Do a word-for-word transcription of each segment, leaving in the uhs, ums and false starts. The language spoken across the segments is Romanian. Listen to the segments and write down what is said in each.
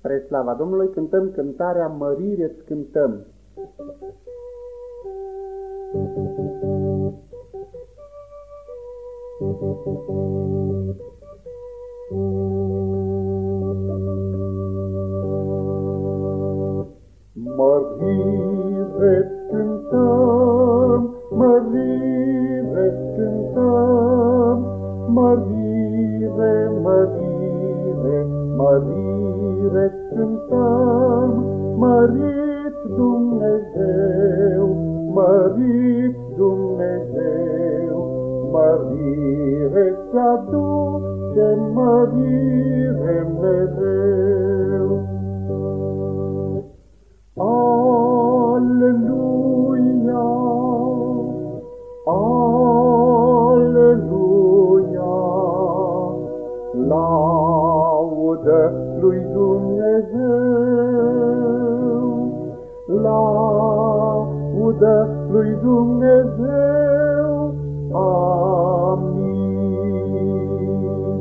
Spre slava Domnului cântăm cântarea Mărire-ți cântăm. Mărire-ți cântăm, mărire-ți cântăm, mărire, mărire, mărire-ți cântăm, mărit Dumnezeu, mărit Dumnezeu, mărire-ți aduce, mărire mereu. Aleluia, aleluia, laudă lui Dumnezeu, laudă lui Dumnezeu, amin.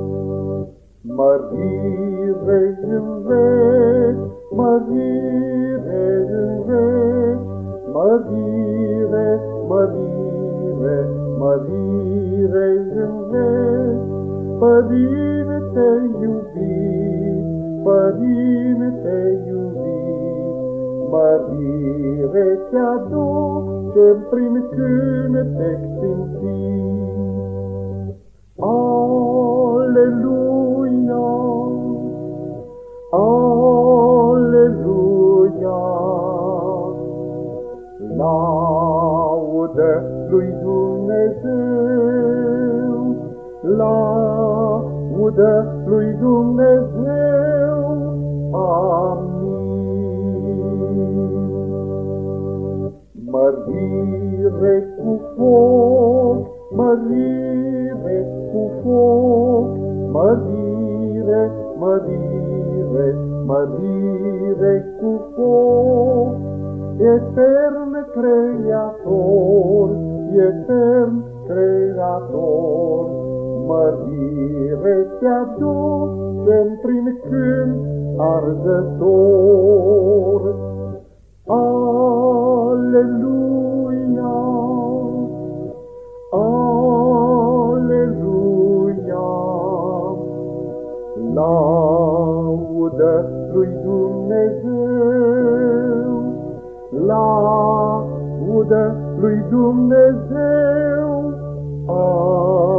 Mărire în veci, mărire în veci, mărire, mărire, mărire în veci, Părinte iubit, Părinte iubit, mărire ți-aducem prin cântec simțit. Aleluia, aleluia, laudă lui Dumnezeu, laudă lui Dumnezeu, amin. Mărire cu foc, mărire cu foc, mărire, mărire, mărire cu foc, etern creator, etern creator, mărire ți-aducem prin cânt arzător. Aleluia, aleluia, laudă lui Dumnezeu, laudă lui Dumnezeu, amin.